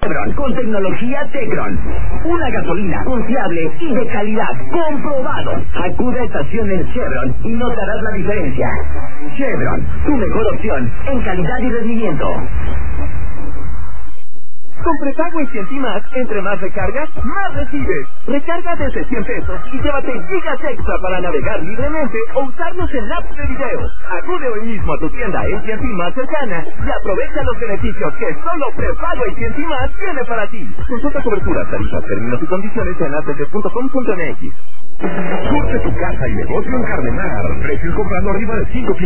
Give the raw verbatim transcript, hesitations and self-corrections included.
Chevron con tecnología Tecron. Una gasolina confiable y de calidad, comprobado. Acude a estaciones Chevron y notarás la diferencia. Chevron, tu mejor opción en calidad y rendimiento. Con prepago en Cien Ti Más, entre más recargas, más recibes. Recarga desde cien pesos y llévate gigas extra para navegar libremente o usarlos en apps de video. Acude hoy mismo a tu tienda en Cien Ti Más cercana y aprovecha los beneficios que solo prepago en Cien Ti Más tiene para ti. Consulta cobertura, tarifas, términos y condiciones en a t t punto com punto m x. Surte tu casa y negocio en Cardenar. Precios comprando arriba de cinco